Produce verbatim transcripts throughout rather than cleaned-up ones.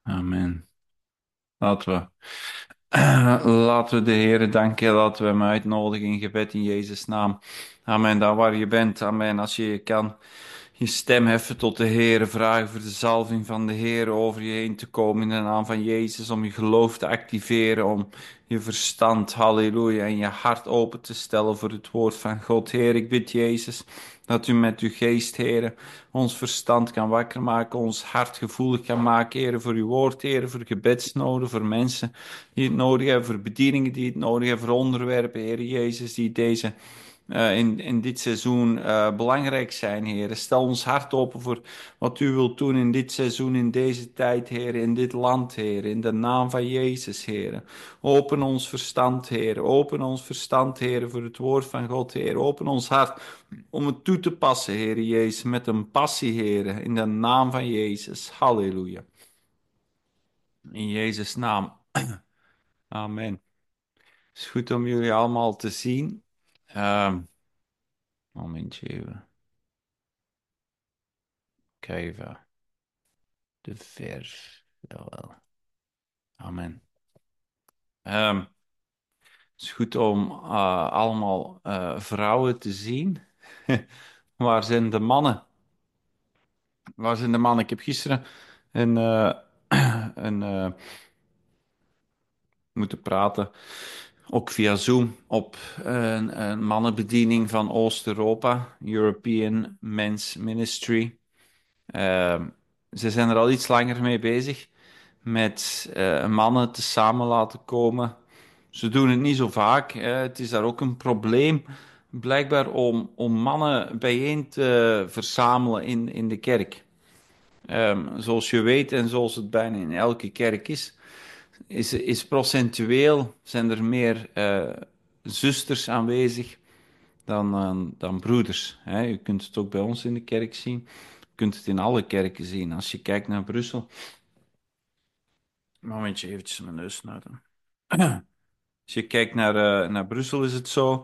Amen. Laten we, laten we de Heere danken, laten we hem uitnodigen in gebed in Jezus' naam. Amen, daar waar je bent. Amen, als je je kan, je stem heffen tot de Heere, vragen voor de zalving van de Heere over je heen te komen in de naam van Jezus, om je geloof te activeren, om je verstand, halleluja, en je hart open te stellen voor het woord van God. Heer, ik bid Jezus, dat u met uw geest, Heere, ons verstand kan wakker maken, ons hart gevoelig kan maken, Heere, voor uw woord, Heere, voor gebedsnoden, voor mensen die het nodig hebben, voor bedieningen die het nodig hebben, voor onderwerpen, Heere Jezus, die deze uh, in, in dit seizoen uh, belangrijk zijn, Heer. Stel ons hart open voor wat u wilt doen in dit seizoen, in deze tijd, Heer, in dit land, Heer, in de naam van Jezus, Heer. Open ons verstand, Heer. Open ons verstand, Heer, voor het woord van God, Heer. Open ons hart om het toe te passen, Heer Jezus, met een passie, Heer, in de naam van Jezus. Halleluja. In Jezus' naam. Amen. Het is goed om jullie allemaal te zien. Um, momentje even. Kijken. De vers. Jawel. Amen. Um, het is goed om uh, allemaal uh, vrouwen te zien. Waar zijn de mannen? Waar zijn de mannen? Ik heb gisteren een, uh, een, uh, moeten praten, ook via Zoom, op een, een mannenbediening van Oost-Europa, European Men's Ministry. Uh, ze zijn er al iets langer mee bezig met uh, mannen te samen laten komen. Ze doen het niet zo vaak. Hè. Het is daar ook een probleem, blijkbaar, om, om mannen bijeen te verzamelen in, in de kerk. Um, zoals je weet en zoals het bijna in elke kerk is, is, is procentueel zijn er meer uh, zusters aanwezig dan, uh, dan broeders. Hè. Je kunt het ook bij ons in de kerk zien. Je kunt het in alle kerken zien. Als je kijkt naar Brussel. Momentje, eventjes mijn neus snuiten. Als je kijkt naar, uh, naar Brussel is het zo.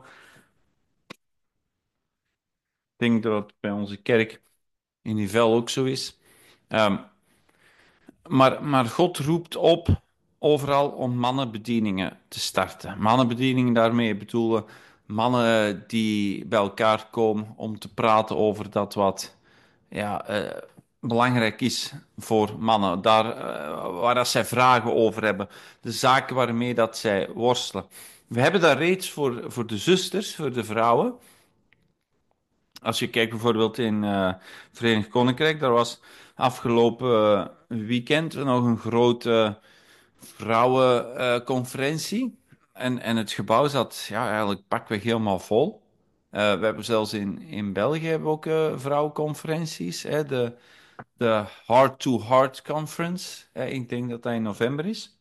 Ik denk dat het bij onze kerk in Nivelles ook zo is. Um, maar, maar God roept op overal om mannenbedieningen te starten. Mannenbedieningen daarmee bedoelen mannen die bij elkaar komen om te praten over dat wat ja, uh, belangrijk is voor mannen. Daar, uh, waar dat zij vragen over hebben. De zaken waarmee dat zij worstelen. We hebben daar reeds voor, voor de zusters, voor de vrouwen. Als je kijkt bijvoorbeeld in uh, Verenigd Koninkrijk, daar was afgelopen uh, weekend nog een grote vrouwenconferentie. en, en het gebouw zat ja, eigenlijk pakweg helemaal vol. Uh, we hebben zelfs in, in België hebben we ook uh, vrouwenconferenties. Hè, de, de Heart to Heart Conference. Hè, ik denk dat dat in november is.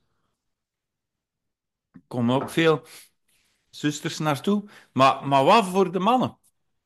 Er komen ook veel zusters naartoe. Maar, maar wat voor de mannen?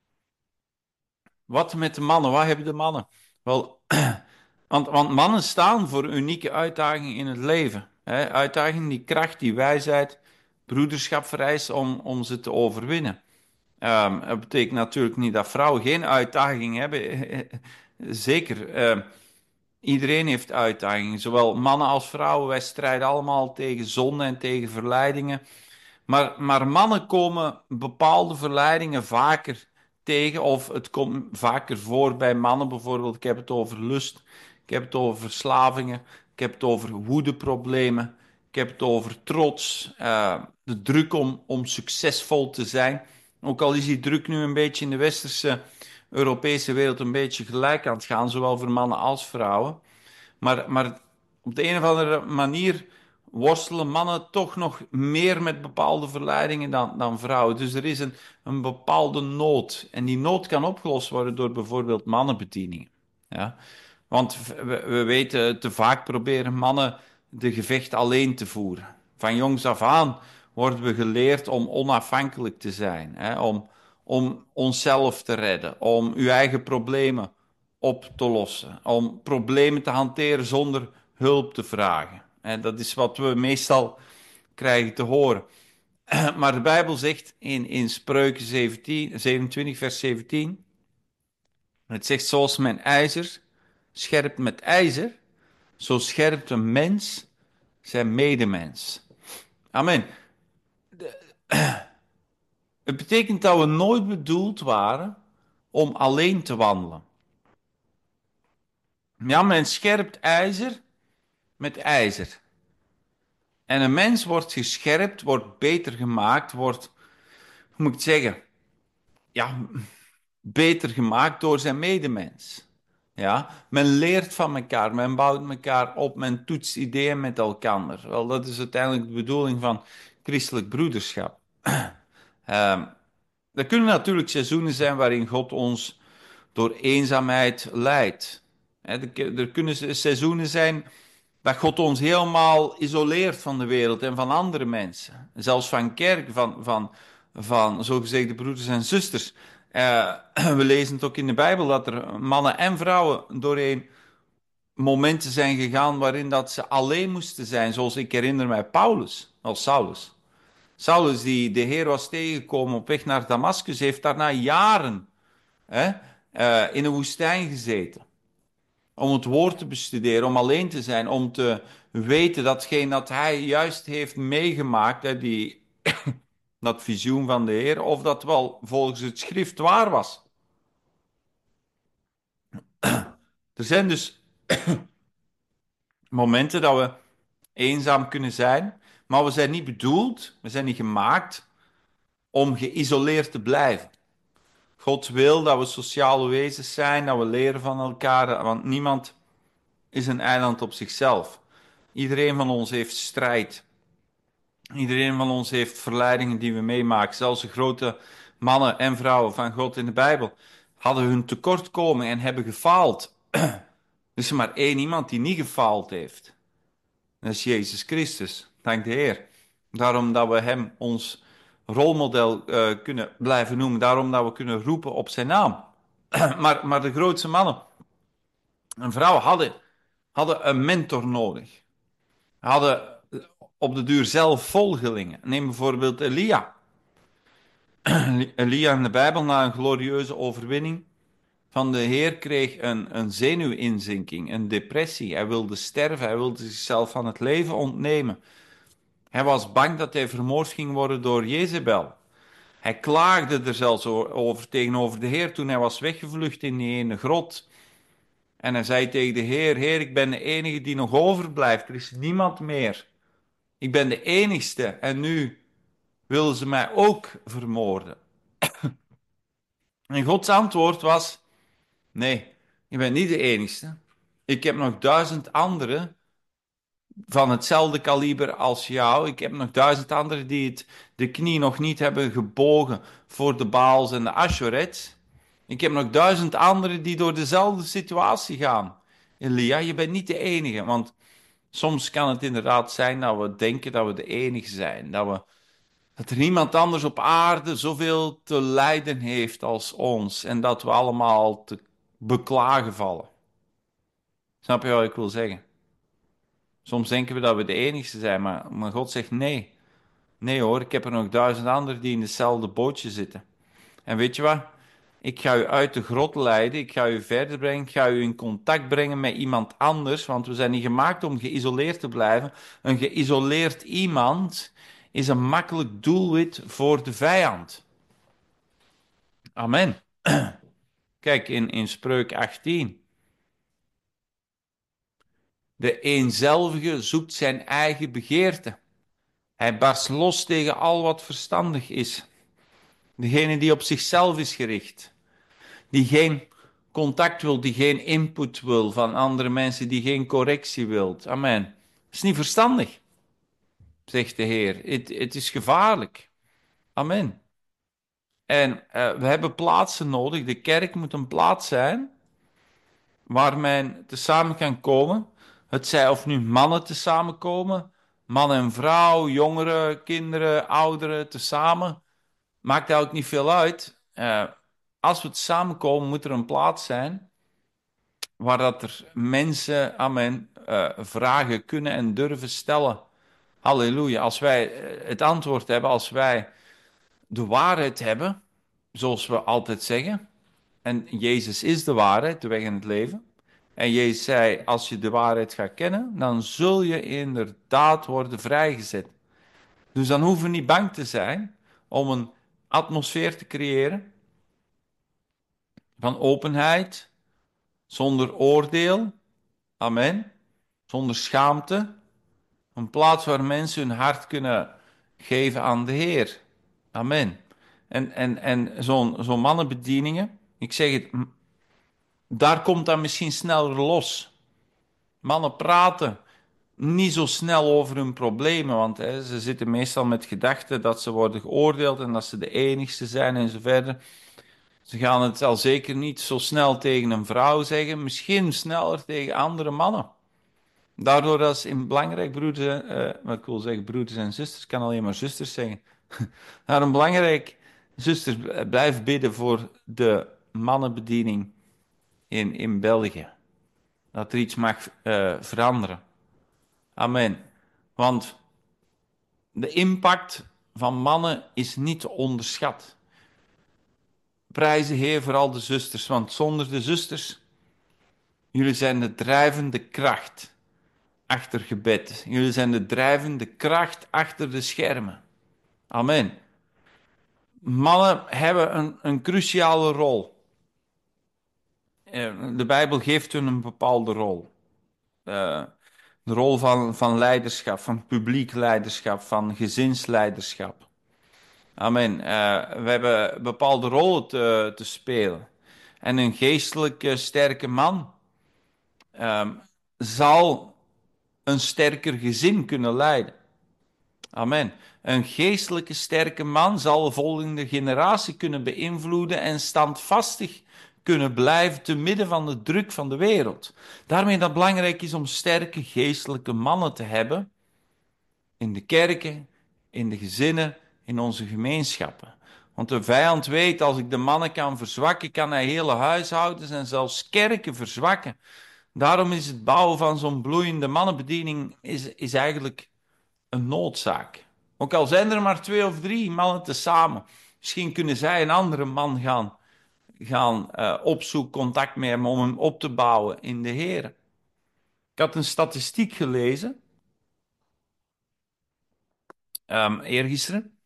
Wat met de mannen? Wat hebben de mannen? Wel, want, want mannen staan voor unieke uitdagingen in het leven. Hè? Uitdagingen die kracht, die wijsheid, broederschap vereisen om, om ze te overwinnen. Um, dat betekent natuurlijk niet dat vrouwen geen uitdaging hebben. Zeker, uh, iedereen heeft uitdagingen. Zowel mannen als vrouwen. Wij strijden allemaal tegen zonde en tegen verleidingen. Maar, maar mannen komen bepaalde verleidingen vaker tegen, of het komt vaker voor bij mannen bijvoorbeeld. Ik heb het over lust, ik heb het over verslavingen, ik heb het over woedeproblemen, ik heb het over trots, uh, de druk om, om succesvol te zijn. Ook al is die druk nu een beetje in de westerse Europese wereld een beetje gelijk aan het gaan, zowel voor mannen als vrouwen. Maar, maar op de een of andere manier worstelen mannen toch nog meer met bepaalde verleidingen dan, dan vrouwen. Dus er is een, een bepaalde nood. En die nood kan opgelost worden door bijvoorbeeld mannenbedieningen. Ja? Want we, we weten, te vaak proberen mannen de gevecht alleen te voeren. Van jongs af aan worden we geleerd om onafhankelijk te zijn. Hè? Om, om onszelf te redden. Om uw eigen problemen op te lossen. Om problemen te hanteren zonder hulp te vragen. En dat is wat we meestal krijgen te horen. Maar de Bijbel zegt in, in Spreuken zeventien, zevenentwintig, vers zeventien. Het zegt zoals men ijzer scherpt met ijzer, zo scherpt een mens zijn medemens. Amen. Het betekent dat we nooit bedoeld waren om alleen te wandelen. Ja, men scherpt ijzer met ijzer. En een mens wordt gescherpt, wordt beter gemaakt, wordt, hoe moet ik het zeggen, ja, beter gemaakt door zijn medemens. Ja, men leert van elkaar, men bouwt elkaar op, men toetst ideeën met elkaar. Wel, dat is uiteindelijk de bedoeling van christelijk broederschap. Ehm, er kunnen natuurlijk seizoenen zijn waarin God ons door eenzaamheid leidt. Hè, er, er kunnen seizoenen zijn dat God ons helemaal isoleert van de wereld en van andere mensen. Zelfs van kerk, van, van, van zogezegde broeders en zusters. Eh, we lezen het ook in de Bijbel dat er mannen en vrouwen doorheen momenten zijn gegaan waarin dat ze alleen moesten zijn. Zoals ik herinner mij Paulus, als Saulus. Saulus, die de Heer was tegengekomen op weg naar Damascus, heeft daarna jaren hè, eh, in een woestijn gezeten. Om het woord te bestuderen, om alleen te zijn, om te weten datgene dat hij juist heeft meegemaakt, hè, die, dat visioen van de Heer, of dat wel volgens het schrift waar was. Er zijn dus momenten dat we eenzaam kunnen zijn, maar we zijn niet bedoeld, we zijn niet gemaakt om geïsoleerd te blijven. God wil dat we sociale wezens zijn, dat we leren van elkaar, want niemand is een eiland op zichzelf. Iedereen van ons heeft strijd. Iedereen van ons heeft verleidingen die we meemaken. Zelfs de grote mannen en vrouwen van God in de Bijbel hadden hun tekortkomingen en hebben gefaald. Er is er maar één iemand die niet gefaald heeft. Dat is Jezus Christus. Dank de Heer. Daarom dat we hem ons rolmodel uh, kunnen blijven noemen. Daarom dat we kunnen roepen op zijn naam. maar, maar de grootste mannen en vrouwen hadden, hadden een mentor nodig. Hadden op de duur zelf volgelingen. Neem bijvoorbeeld Elia. Elia in de Bijbel, na een glorieuze overwinning van de Heer, kreeg een, een zenuwinzinking, een depressie. Hij wilde sterven, hij wilde zichzelf van het leven ontnemen. Hij was bang dat hij vermoord ging worden door Jezebel. Hij klaagde er zelfs over tegenover de Heer toen hij was weggevlucht in die ene grot. En hij zei tegen de Heer: Heer, ik ben de enige die nog overblijft. Er is niemand meer. Ik ben de enigste en nu willen ze mij ook vermoorden. En Gods antwoord was: nee, je bent niet de enigste. Ik heb nog duizend anderen van hetzelfde kaliber als jou. Ik heb nog duizend anderen die het, de knie nog niet hebben gebogen voor de Baals en de Asherets. Ik heb nog duizend anderen die door dezelfde situatie gaan. Elia, je bent niet de enige, want soms kan het inderdaad zijn dat we denken dat we de enige zijn. Dat we Dat er niemand anders op aarde zoveel te lijden heeft als ons. En dat we allemaal te beklagen vallen. Snap je wat ik wil zeggen? Soms denken we dat we de enigste zijn, maar, maar God zegt nee. Nee hoor, ik heb er nog duizend anderen die in hetzelfde bootje zitten. En weet je wat? Ik ga u uit de grot leiden, ik ga u verder brengen, ik ga u in contact brengen met iemand anders, want we zijn niet gemaakt om geïsoleerd te blijven. Een geïsoleerd iemand is een makkelijk doelwit voor de vijand. Amen. Kijk, in, in Spreuk achttien. De eenzelvige zoekt zijn eigen begeerte. Hij barst los tegen al wat verstandig is. Degene die op zichzelf is gericht. Die geen contact wil, die geen input wil van andere mensen, die geen correctie wil. Amen. Dat is niet verstandig, zegt de Heer. Het, het is gevaarlijk. Amen. En uh, we hebben plaatsen nodig. De kerk moet een plaats zijn waar men tezamen kan komen. Het zij of nu mannen tezamen komen, man en vrouw, jongeren, kinderen, ouderen tezamen. Maakt eigenlijk niet veel uit. Uh, als we tezamen komen, moet er een plaats zijn waar dat er mensen, amen, uh, vragen kunnen en durven stellen. Halleluja. Als wij het antwoord hebben, als wij de waarheid hebben, zoals we altijd zeggen, en Jezus is de waarheid, de weg en het leven, En Jezus zei, als je de waarheid gaat kennen, dan zul je inderdaad worden vrijgezet. Dus dan hoeven we niet bang te zijn om een atmosfeer te creëren van openheid, zonder oordeel, amen, zonder schaamte. Een plaats waar mensen hun hart kunnen geven aan de Heer. Amen. En, en, en zo'n zo'n mannenbedieningen, ik zeg het, m- daar komt dat misschien sneller los. Mannen praten niet zo snel over hun problemen, want hè, ze zitten meestal met gedachten dat ze worden geoordeeld en dat ze de enigste zijn en zo verder. Ze gaan het al zeker niet zo snel tegen een vrouw zeggen, misschien sneller tegen andere mannen. Daardoor is het belangrijk, broeders, eh, wat ik wil zeggen, broeders en zusters, ik kan alleen maar zusters zeggen. Daarom belangrijk, zusters, blijf bidden voor de mannenbediening in, in België. Dat er iets mag eh, veranderen. Amen. Want de impact van mannen is niet te onderschat. Prijzen Heer vooral de zusters, want zonder de zusters, jullie zijn de drijvende kracht achter gebed. Jullie zijn de drijvende kracht achter de schermen. Amen. Mannen hebben een, een cruciale rol. Eh, De Bijbel geeft hun een bepaalde rol. Eh, de rol van, van leiderschap, van publiek leiderschap, van gezinsleiderschap. Amen. Eh, we hebben bepaalde rollen te, te spelen. En een geestelijke sterke man ehm, zal een sterker gezin kunnen leiden. Amen. Een geestelijke sterke man zal de volgende generatie kunnen beïnvloeden en standvastig kunnen blijven te midden van de druk van de wereld. Daarmee dat het belangrijk is om sterke geestelijke mannen te hebben in de kerken, in de gezinnen, in onze gemeenschappen. Want de vijand weet, als ik de mannen kan verzwakken, kan hij hele huishoudens en zelfs kerken verzwakken. Daarom is het bouwen van zo'n bloeiende mannenbediening is, is eigenlijk een noodzaak. Ook al zijn er maar twee of drie mannen tezamen. Misschien kunnen zij een andere man gaan, gaan uh, opzoeken, contact met hem om hem op te bouwen in de Heer. Ik had een statistiek gelezen, um, eergisteren.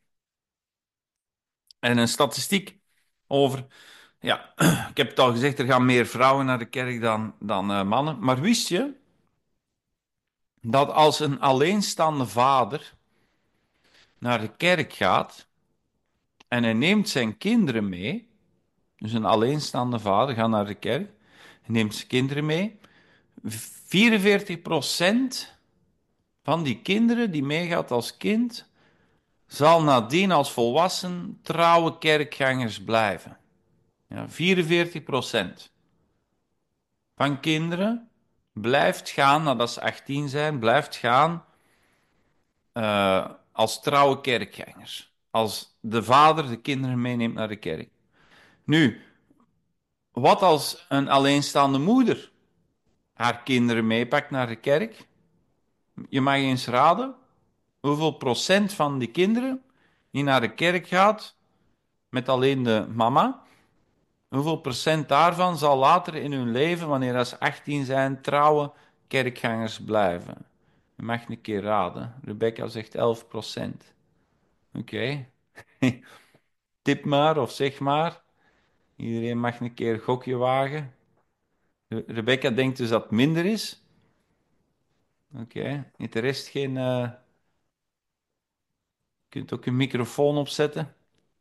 En een statistiek over, ja, ik heb het al gezegd, er gaan meer vrouwen naar de kerk dan, dan uh, mannen. Maar wist je dat als een alleenstaande vader naar de kerk gaat en hij neemt zijn kinderen mee, dus een alleenstaande vader gaat naar de kerk en neemt zijn kinderen mee, vierenveertig procent van die kinderen die meegaat als kind, zal nadien als volwassen trouwe kerkgangers blijven. Ja, vierenveertig procent van kinderen blijft gaan, nadat ze achttien zijn, blijft gaan uh, als trouwe kerkgangers. Als de vader de kinderen meeneemt naar de kerk. Nu, wat als een alleenstaande moeder haar kinderen meepakt naar de kerk? Je mag eens raden hoeveel procent van die kinderen die naar de kerk gaat met alleen de mama, hoeveel procent daarvan zal later in hun leven, wanneer ze achttien zijn, trouwe kerkgangers blijven? Je mag een keer raden. Rebecca zegt elf procent. Oké. Okay. Tip maar of zeg maar. Iedereen mag een keer een gokje wagen. Re- Rebecca denkt dus dat het minder is. Oké. Okay. Niet de rest geen... Uh... Je kunt ook een microfoon opzetten.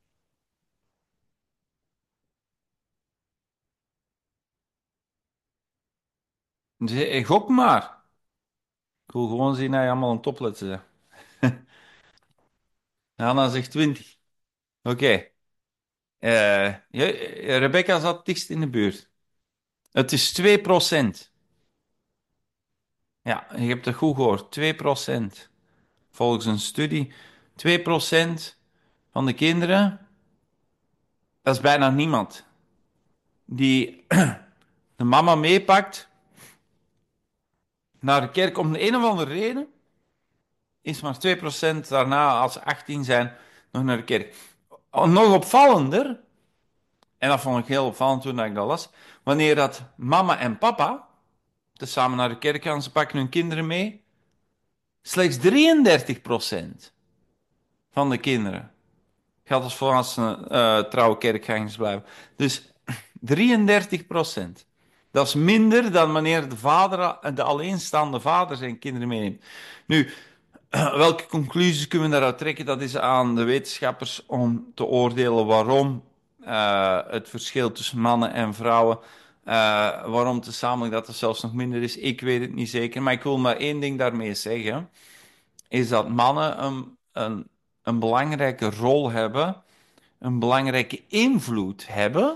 Zeg, gok maar. Ik wil gewoon zien dat je allemaal een topletter zegt. Hanna zegt twintig. Oké. Okay. Uh, Rebecca zat dichtst in de buurt. Het is twee procent. Ja, je hebt het goed gehoord. twee procent. Volgens een studie. twee procent van de kinderen. Dat is bijna niemand. Die de mama meepakt naar de kerk om de een of andere reden. Is maar twee procent daarna, als ze achttien zijn, nog naar de kerk. Nog opvallender. En dat vond ik heel opvallend toen ik dat las. Wanneer dat mama en papa tezamen naar de kerk gaan, ze pakken hun kinderen mee. Slechts drieëndertig procent van de kinderen gaat als volwassenen uh, trouwe kerkgangers blijven. Dus drieëndertig procent. Dat is minder dan wanneer de, vader, de alleenstaande vader zijn kinderen meeneemt. Nu, welke conclusies kunnen we daaruit trekken? Dat is aan de wetenschappers om te oordelen waarom uh, het verschil tussen mannen en vrouwen, uh, waarom tezamen dat er zelfs nog minder is. Ik weet het niet zeker, maar ik wil maar één ding daarmee zeggen, is dat mannen een, een, een belangrijke rol hebben, een belangrijke invloed hebben.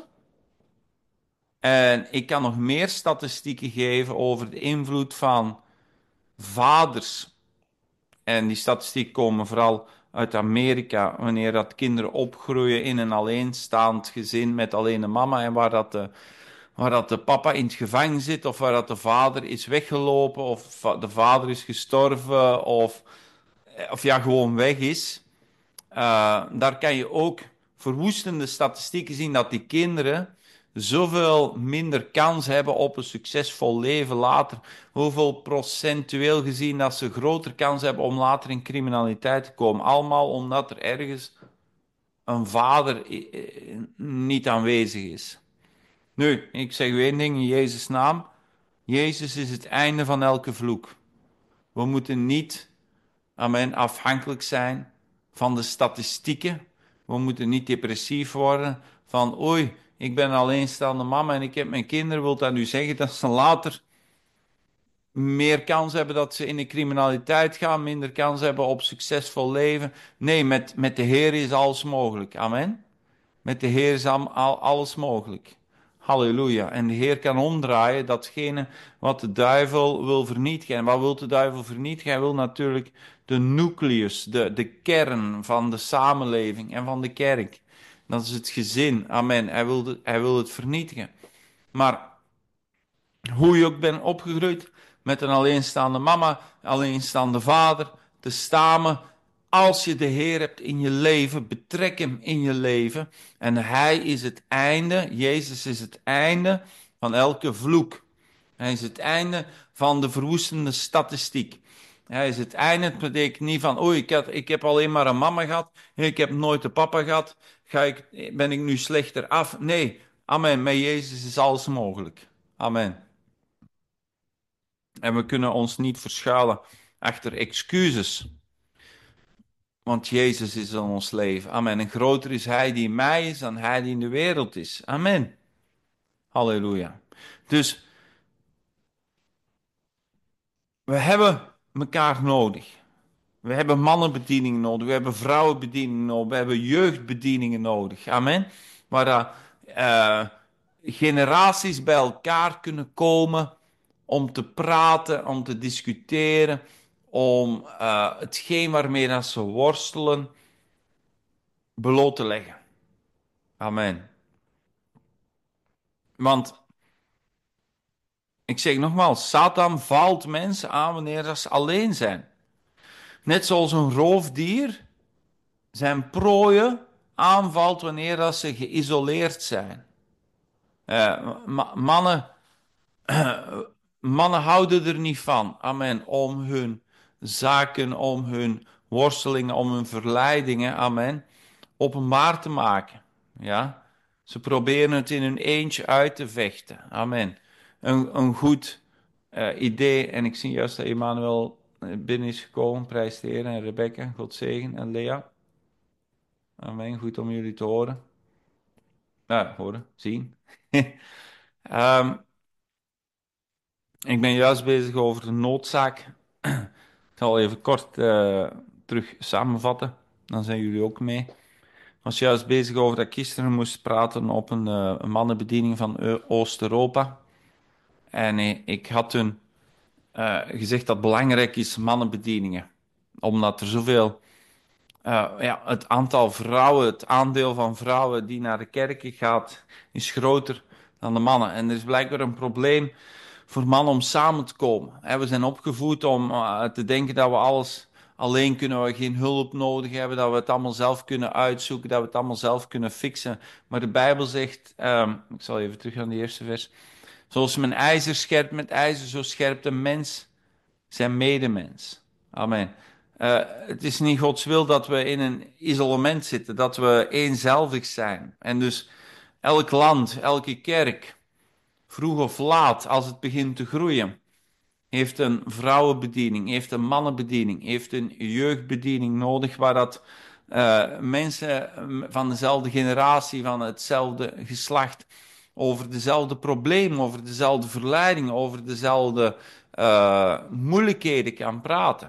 En ik kan nog meer statistieken geven over de invloed van vaders. En die statistieken komen vooral uit Amerika, wanneer dat kinderen opgroeien in een alleenstaand gezin met alleen een mama en waar dat de, waar dat de papa in het gevangen zit of waar dat de vader is weggelopen of de vader is gestorven of, of ja, gewoon weg is. Uh, daar kan je ook verwoestende statistieken zien dat die kinderen zoveel minder kans hebben op een succesvol leven later. Hoeveel procentueel gezien dat ze groter kans hebben om later in criminaliteit te komen. Allemaal omdat er ergens een vader niet aanwezig is. Nu, ik zeg u één ding in Jezus' naam. Jezus is het einde van elke vloek. We moeten niet, amen, afhankelijk zijn van de statistieken. We moeten niet depressief worden van oei, ik ben een alleenstaande mama en ik heb mijn kinderen. Wilt dat nu zeggen dat ze later meer kans hebben dat ze in de criminaliteit gaan, minder kans hebben op succesvol leven? Nee, met, met de Heer is alles mogelijk. Amen. Met de Heer is al, al, alles mogelijk. Halleluja. En de Heer kan omdraaien datgene wat de duivel wil vernietigen. En wat wil de duivel vernietigen? Hij wil natuurlijk de nucleus, de, de kern van de samenleving en van de kerk. Dat is het gezin. Amen. Hij wil, de, hij wil het vernietigen. Maar hoe je ook bent opgegroeid, met een alleenstaande mama, alleenstaande vader, te samen. Als je de Heer hebt in je leven, betrek hem in je leven. En hij is het einde, Jezus is het einde van elke vloek. Hij is het einde van de verwoestende statistiek. Hij is het einde, het betekent niet van, oei, ik, had, ik heb alleen maar een mama gehad, ik heb nooit een papa gehad, ga ik, ben ik nu slechter af? Nee, amen, met Jezus is alles mogelijk. Amen. En we kunnen ons niet verschuilen achter excuses. Want Jezus is in ons leven. Amen. En groter is Hij die in mij is dan Hij die in de wereld is. Amen. Halleluja. Dus we hebben elkaar nodig. We hebben mannenbedieningen nodig. We hebben vrouwenbedieningen nodig. We hebben jeugdbedieningen nodig. Amen. Waar dat, uh, generaties bij elkaar kunnen komen om te praten, om te discussiëren, om uh, hetgeen waarmee dat ze worstelen bloot te leggen. Amen. Want, ik zeg nogmaals, Satan valt mensen aan wanneer ze alleen zijn. Net zoals een roofdier zijn prooien aanvalt wanneer dat ze geïsoleerd zijn. Uh, ma- mannen, uh, mannen houden er niet van, amen, om hun zaken, om hun worstelingen, om hun verleidingen, amen, openbaar te maken. Ja? Ze proberen het in hun eentje uit te vechten. Amen. Een, een goed uh, idee. En ik zie juist dat Emmanuel binnen is gekomen. Prijs de Heer. En Rebecca, God zegen. En Lea. Amen. Goed om jullie te horen. Ja, horen, zien. um, ik ben juist bezig over de noodzaak. Ik zal even kort uh, terug samenvatten. Dan zijn jullie ook mee. Ik was juist bezig over dat ik gisteren moest praten op een, uh, een mannenbediening van Oost-Europa. En uh, ik had toen uh, gezegd dat het belangrijk is, mannenbedieningen. Omdat er zoveel, uh, ja, het aantal vrouwen, het aandeel van vrouwen die naar de kerken gaat, is groter dan de mannen. En er is blijkbaar een probleem voor mannen om samen te komen. We zijn opgevoed om uh, te denken dat we alles alleen kunnen, we geen hulp nodig hebben, dat we het allemaal zelf kunnen uitzoeken, dat we het allemaal zelf kunnen fixen. Maar de Bijbel zegt, um, ik zal even terug aan de eerste vers, Zoals men ijzer scherpt met ijzer, zo scherpt een mens zijn medemens. Amen. Uh, het is niet Gods wil dat we in een isolement zitten, dat we eenzelvig zijn. En dus elk land, elke kerk, vroeg of laat, als het begint te groeien, heeft een vrouwenbediening, heeft een mannenbediening, heeft een jeugdbediening nodig, waar dat uh, mensen van dezelfde generatie, van hetzelfde geslacht, over dezelfde problemen, over dezelfde verleiding, over dezelfde uh, moeilijkheden kan praten.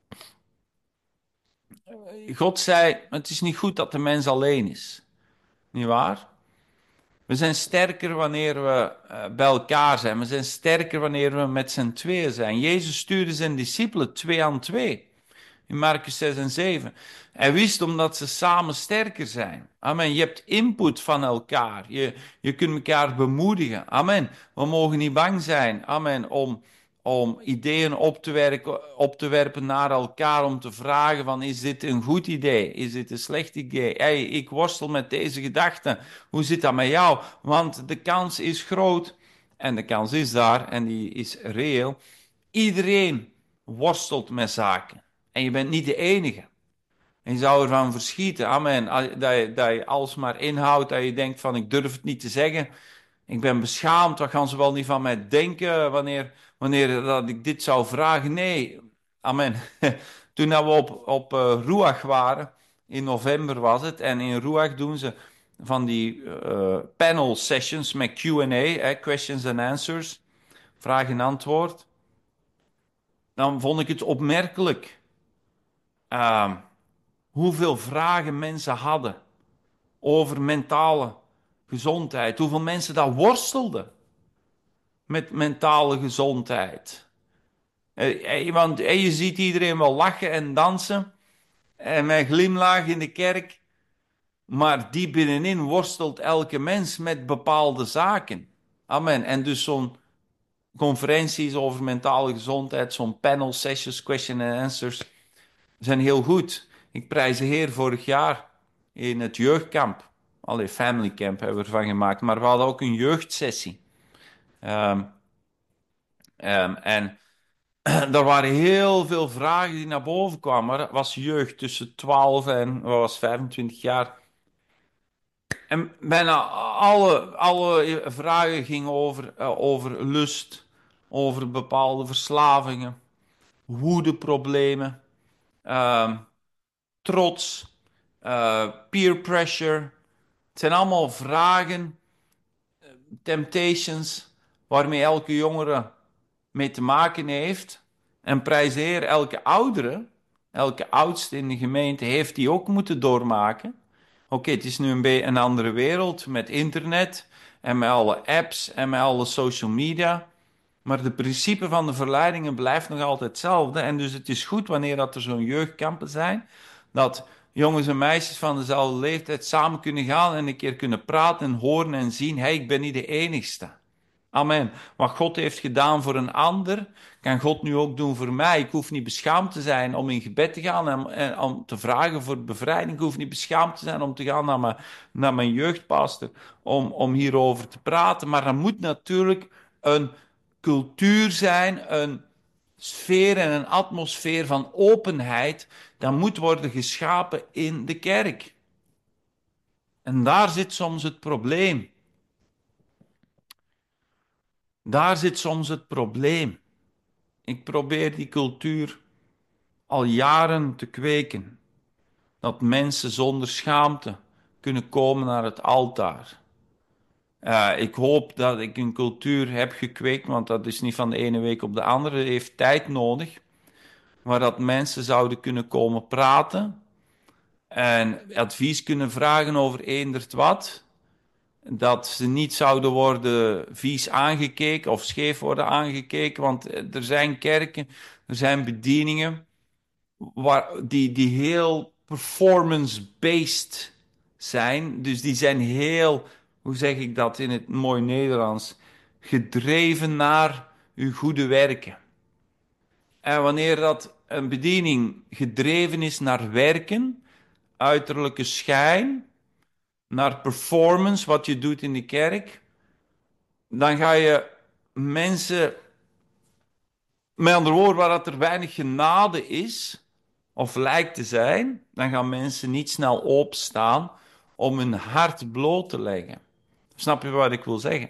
God zei, het is niet goed dat de mens alleen is. Niet waar? We zijn sterker wanneer we uh, bij elkaar zijn. We zijn sterker wanneer we met z'n tweeën zijn. Jezus stuurde zijn discipelen twee aan twee. In Marcus zes en zeven. Hij wist omdat ze samen sterker zijn. Amen. Je hebt input van elkaar. Je, je kunt elkaar bemoedigen. Amen. We mogen niet bang zijn. Amen. Om, om ideeën op te, werken, op te werpen naar elkaar. Om te vragen van, is dit een goed idee? Is dit een slecht idee? Hey, ik worstel met deze gedachten. Hoe zit dat met jou? Want de kans is groot. En de kans is daar. En die is reëel. Iedereen worstelt met zaken. En je bent niet de enige. En je zou ervan verschieten. Amen. Dat je, dat je alsmaar inhoudt. Dat je denkt van ik durf het niet te zeggen. Ik ben beschaamd. Wat gaan ze wel niet van mij denken wanneer, wanneer dat ik dit zou vragen? Nee. Amen. Toen we op, op uh, Ruach waren. In november was het. En in Ruach doen ze van die uh, panel sessions met Q en A. Eh, questions and answers. Vraag en antwoord. Dan vond ik het opmerkelijk. Uh, hoeveel vragen mensen hadden over mentale gezondheid. Hoeveel mensen daar worstelden met mentale gezondheid. Eh, want eh, je ziet iedereen wel lachen en dansen en met glimlach in de kerk. Maar diep binnenin worstelt elke mens met bepaalde zaken. Amen. En dus zo'n conferenties over mentale gezondheid, zo'n panel sessions, question and answers, zijn heel goed. Ik prijs de Heer vorig jaar in het jeugdkamp. Allee, family camp hebben we ervan gemaakt. Maar we hadden ook een jeugdsessie. Um, um, en er waren heel veel vragen die naar boven kwamen. Er was jeugd tussen twaalf en wat was vijfentwintig jaar. En bijna alle, alle vragen gingen over, uh, over lust, over bepaalde verslavingen, woedeproblemen, um, trots, uh, peer pressure. Het zijn allemaal vragen, temptations, waarmee elke jongere mee te maken heeft. En prijs de Heer, elke oudere, elke oudste in de gemeente heeft die ook moeten doormaken. Oké, okay, het is nu een beetje een andere wereld met internet en met alle apps en met alle social media. Maar de principe van de verleidingen blijft nog altijd hetzelfde. En dus het is goed wanneer dat er zo'n jeugdkampen zijn, dat jongens en meisjes van dezelfde leeftijd samen kunnen gaan en een keer kunnen praten en horen en zien, hé, hey, ik ben niet de enigste. Amen. Wat God heeft gedaan voor een ander, kan God nu ook doen voor mij. Ik hoef niet beschaamd te zijn om in gebed te gaan en, en om te vragen voor bevrijding. Ik hoef niet beschaamd te zijn om te gaan naar mijn, naar mijn jeugdpastor, om, om hierover te praten. Maar er moet natuurlijk een cultuur zijn, een sfeer en een atmosfeer van openheid, dat moet worden geschapen in de kerk. En daar zit soms het probleem. Daar zit soms het probleem. Ik probeer die cultuur al jaren te kweken. Dat mensen zonder schaamte kunnen komen naar het altaar. Uh, ik hoop dat ik een cultuur heb gekweekt, want dat is niet van de ene week op de andere. Het heeft tijd nodig. Waar dat mensen zouden kunnen komen praten. En advies kunnen vragen over eenderd wat. Dat ze niet zouden worden vies aangekeken of scheef worden aangekeken. Want er zijn kerken, er zijn bedieningen waar, die, die heel performance-based zijn. Dus die zijn heel, hoe zeg ik dat in het mooi Nederlands, gedreven naar uw goede werken. En wanneer dat een bediening gedreven is naar werken, uiterlijke schijn, naar performance, wat je doet in de kerk, dan ga je mensen, met andere woorden, waar dat er weinig genade is, of lijkt te zijn, dan gaan mensen niet snel opstaan om hun hart bloot te leggen. Snap je wat ik wil zeggen?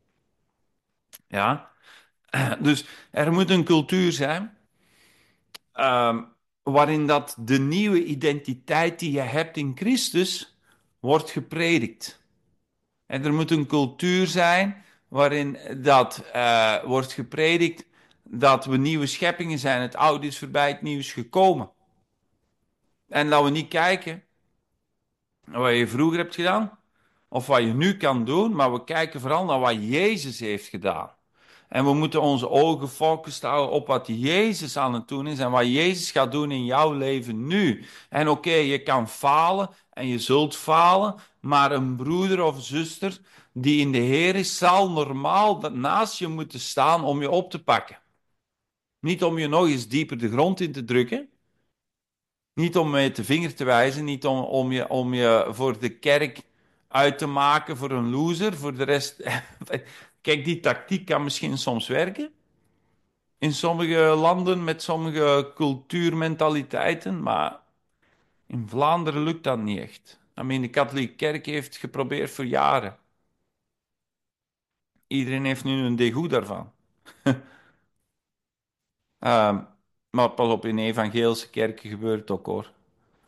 Ja. Dus er moet een cultuur zijn ehm, waarin dat de nieuwe identiteit die je hebt in Christus wordt gepredikt. En er moet een cultuur zijn waarin dat eh, wordt gepredikt dat we nieuwe scheppingen zijn. Het oude is voorbij, het nieuwe is gekomen. En dat we niet kijken wat je vroeger hebt gedaan of wat je nu kan doen, maar we kijken vooral naar wat Jezus heeft gedaan. En we moeten onze ogen gefocust houden op wat Jezus aan het doen is en wat Jezus gaat doen in jouw leven nu. En oké, je kan falen en je zult falen, maar een broeder of zuster die in de Heer is, zal normaal naast je moeten staan om je op te pakken. Niet om je nog eens dieper de grond in te drukken, niet om met de vinger te wijzen, niet om, om, je, om je voor de kerk uit te maken voor een loser, voor de rest. Kijk, die tactiek kan misschien soms werken in sommige landen met sommige cultuurmentaliteiten, maar in Vlaanderen lukt dat niet echt. I mean, de katholieke kerk heeft geprobeerd voor jaren. Iedereen heeft nu een degoe daarvan. Ehm, maar pas op, in evangelische kerken gebeurt het ook hoor.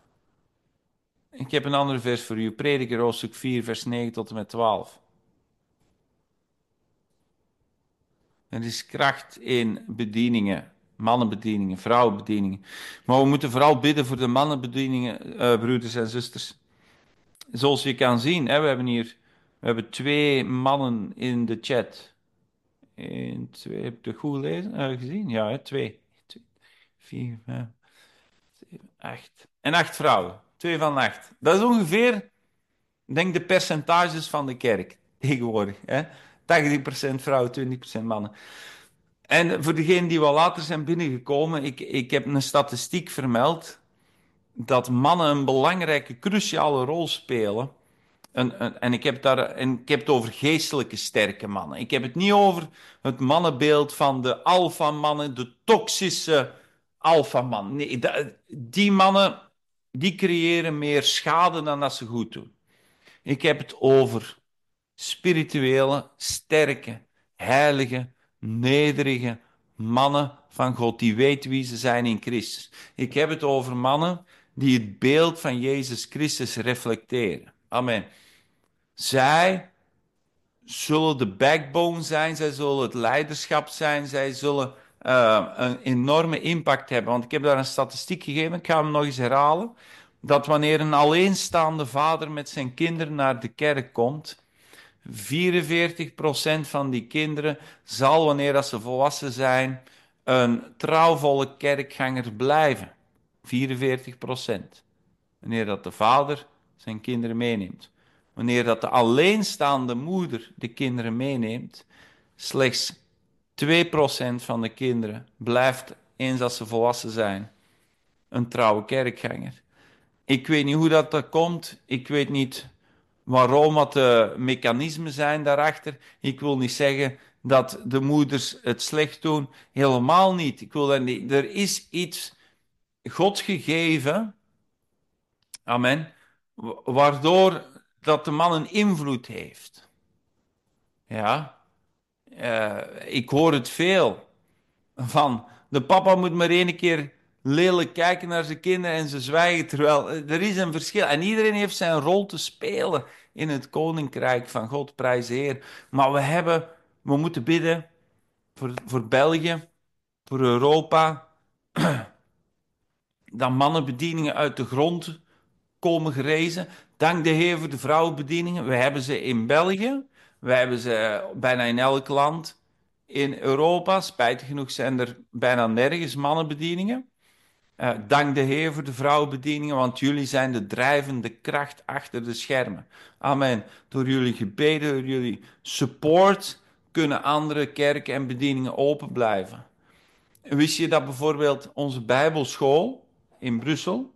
Ik heb een andere vers voor u. Prediker hoofdstuk vier, vers negen tot en met twaalf. Er is kracht in bedieningen, mannenbedieningen, vrouwenbedieningen. Maar we moeten vooral bidden voor de mannenbedieningen, eh, broeders en zusters. Zoals je kan zien, hè, we hebben hier we hebben twee mannen in de chat. Eén, twee, heb je het goed gelezen, eh, gezien? Ja, hè, twee. Twee, vier, vijf, zeven, acht. En acht vrouwen. Twee van acht. Dat is ongeveer, denk de percentages van de kerk tegenwoordig. Hè? tachtig procent vrouwen, twintig procent mannen. En voor degenen die wel later zijn binnengekomen, ik, ik heb een statistiek vermeld dat mannen een belangrijke, cruciale rol spelen. En, en, en ik heb daar, en ik heb het over geestelijke sterke mannen. Ik heb het niet over het mannenbeeld van de alfamannen, de toxische alfaman. Nee, dat, die mannen, die creëren meer schade dan dat ze goed doen. Ik heb het over spirituele, sterke, heilige, nederige mannen van God, die weten wie ze zijn in Christus. Ik heb het over mannen die het beeld van Jezus Christus reflecteren. Amen. Zij zullen de backbone zijn, zij zullen het leiderschap zijn, zij zullen uh, een enorme impact hebben. Want ik heb daar een statistiek gegeven, ik ga hem nog eens herhalen, dat wanneer een alleenstaande vader met zijn kinderen naar de kerk komt, vierenveertig procent van die kinderen zal, wanneer dat ze volwassen zijn, een trouwvolle kerkganger blijven. vierenveertig procent. Wanneer dat de vader zijn kinderen meeneemt. Wanneer dat de alleenstaande moeder de kinderen meeneemt, slechts twee procent van de kinderen blijft, eens als ze volwassen zijn, een trouwe kerkganger. Ik weet niet hoe dat, dat komt. Ik weet niet waarom, wat de mechanismen zijn daarachter. Ik wil niet zeggen dat de moeders het slecht doen. Helemaal niet. Ik wil dat niet. Er is iets God gegeven, amen, waardoor dat de man een invloed heeft. Ja, uh, ik hoor het veel van de papa moet maar één keer lelijk kijken naar zijn kinderen en ze zwijgen, terwijl er is een verschil. En iedereen heeft zijn rol te spelen in het koninkrijk van God, prijs de Heer. Maar we hebben, we moeten bidden voor, voor België, voor Europa, dat mannenbedieningen uit de grond komen gerezen. Dank de Heer voor de vrouwenbedieningen. We hebben ze in België. We hebben ze bijna in elk land in Europa. Spijtig genoeg zijn er bijna nergens mannenbedieningen. Uh, dank de Heer voor de vrouwenbedieningen, want jullie zijn de drijvende kracht achter de schermen. Amen. Door jullie gebeden, door jullie support, kunnen andere kerken en bedieningen open blijven. Wist je dat bijvoorbeeld onze Bijbelschool in Brussel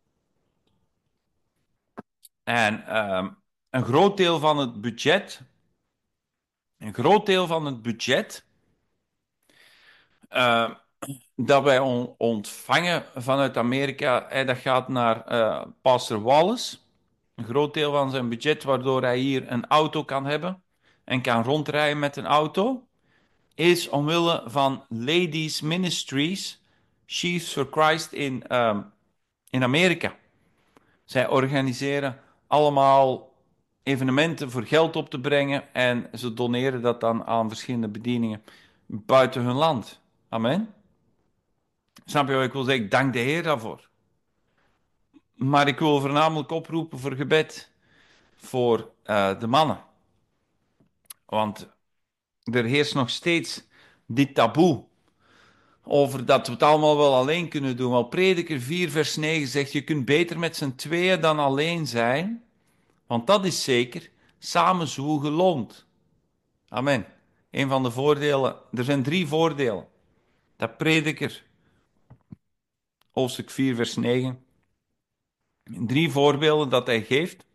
en um, een groot deel van het budget, een groot deel van het budget eh, dat wij on- ontvangen vanuit Amerika, eh, dat gaat naar eh Pastor Wallace. Een groot deel van zijn budget, waardoor hij hier een auto kan hebben en kan rondrijden met een auto, is omwille van Ladies Ministries, Chiefs for Christ in, ehm, in Amerika. Zij organiseren allemaal evenementen voor geld op te brengen en ze doneren dat dan aan verschillende bedieningen buiten hun land. Amen. Snap je wat ik wil zeggen? Ik dank de Heer daarvoor. Maar ik wil voornamelijk oproepen voor gebed voor eh, de mannen. Want er heerst nog steeds dit taboe over dat we het allemaal wel alleen kunnen doen. Wel, Prediker vier vers negen zegt, je kunt beter met z'n tweeën dan alleen zijn, want dat is zeker, samen zwoegen loont. Amen. Een van de voordelen, er zijn drie voordelen. Dat Prediker, hoofdstuk vier vers negen, drie voorbeelden dat hij geeft.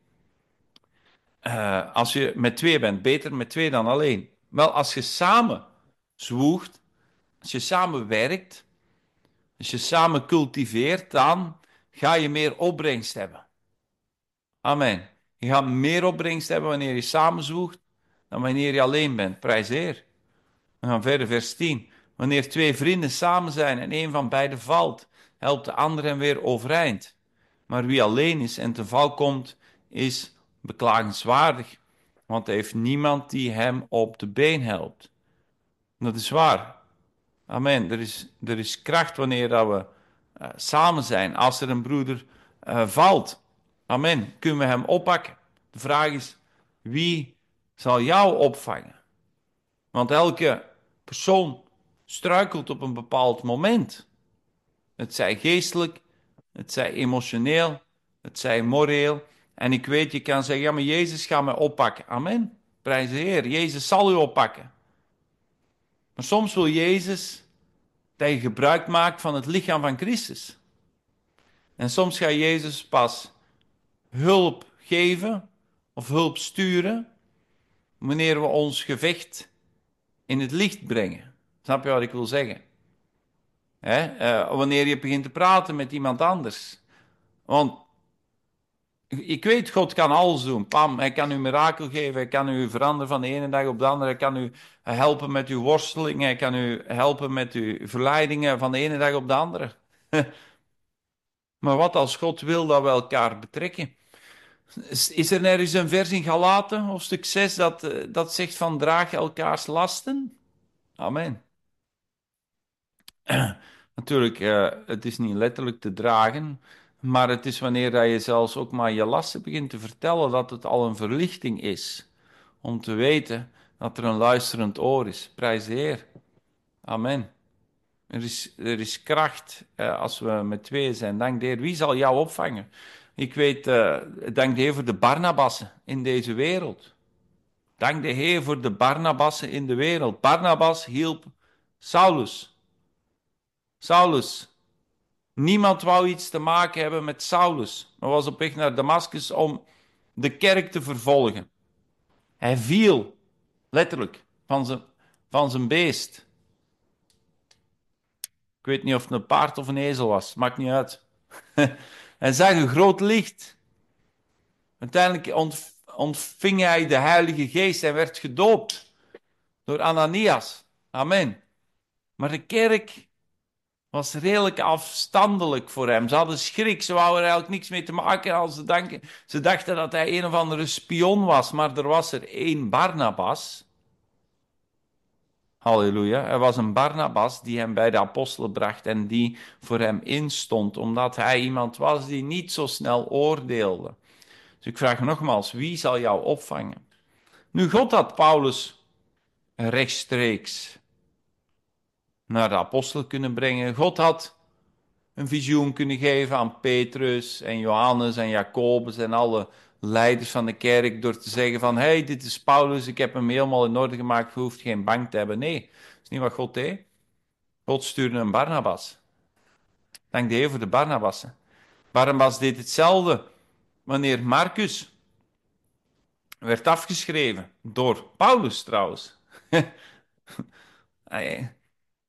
Uh, als je met twee bent, beter met twee dan alleen. Wel, als je samen zwoegt, als je samen werkt, als je samen cultiveert, dan ga je meer opbrengst hebben. Amen. Je gaat meer opbrengst hebben wanneer je samen zwoegt dan wanneer je alleen bent. Prijs de Heer. We gaan verder, vers tien. Wanneer twee vrienden samen zijn en een van beiden valt, helpt de ander hem weer overeind. Maar wie alleen is en te val komt, is beklagenswaardig, want hij heeft niemand die hem op de been helpt. Dat is waar. Amen. Er is, er is kracht wanneer dat we uh, samen zijn. Als er een broeder uh, valt, amen, kunnen we hem oppakken. De vraag is, wie zal jou opvangen? Want elke persoon struikelt op een bepaald moment. Het zij geestelijk, het zij emotioneel, het zij moreel. En ik weet, je kan zeggen, ja, maar Jezus gaat mij oppakken. Amen. Prijs de Heer. Jezus zal u oppakken. Maar soms wil Jezus dat je gebruik maakt van het lichaam van Christus. En soms gaat Jezus pas hulp geven of hulp sturen wanneer we ons gevecht in het licht brengen. Snap je wat ik wil zeggen? Hè? Uh, wanneer je begint te praten met iemand anders. Want ik weet, God kan alles doen. Pam, hij kan u mirakel geven. Hij kan u veranderen van de ene dag op de andere. Hij kan u helpen met uw worstelingen. Hij kan u helpen met uw verleidingen van de ene dag op de andere. Maar wat als God wil dat we elkaar betrekken? Is er nergens een vers in Galaten, hoofdstuk zes, dat, dat zegt van draag elkaars lasten? Amen. Natuurlijk, uh, het is niet letterlijk te dragen, maar het is wanneer dat je zelfs ook maar je lasten begint te vertellen, dat het al een verlichting is. Om te weten dat er een luisterend oor is. Prijs de Heer. Amen. Er is, er is kracht uh, als we met tweeën zijn. Dank de Heer. Wie zal jou opvangen? Ik weet, uh, dank de Heer voor de Barnabassen in deze wereld. Dank de Heer voor de Barnabassen in de wereld. Barnabas hielp Saulus. Saulus. Niemand wou iets te maken hebben met Saulus, maar was op weg naar Damascus om de kerk te vervolgen. Hij viel, letterlijk, van zijn, van zijn beest. Ik weet niet of het een paard of een ezel was, maakt niet uit. Hij zag een groot licht. Uiteindelijk ontving hij de Heilige Geest en werd gedoopt door Ananias. Amen. Maar de kerk was redelijk afstandelijk voor hem. Ze hadden schrik, ze wouden er eigenlijk niks mee te maken. Als ze, danken. Ze dachten dat hij een of andere spion was, maar er was er één Barnabas. Halleluja. Er was een Barnabas die hem bij de apostelen bracht en die voor hem instond, omdat hij iemand was die niet zo snel oordeelde. Dus ik vraag nogmaals, wie zal jou opvangen? Nu, God had Paulus rechtstreeks naar de apostelen kunnen brengen. God had een visioen kunnen geven aan Petrus en Johannes en Jacobus en alle leiders van de kerk door te zeggen van, hey, dit is Paulus, ik heb hem helemaal in orde gemaakt, je hoeft geen bang te hebben. Nee, dat is niet wat God deed. God stuurde een Barnabas. Dank de Heer voor de Barnabassen. Barnabas deed hetzelfde wanneer Marcus werd afgeschreven, door Paulus trouwens.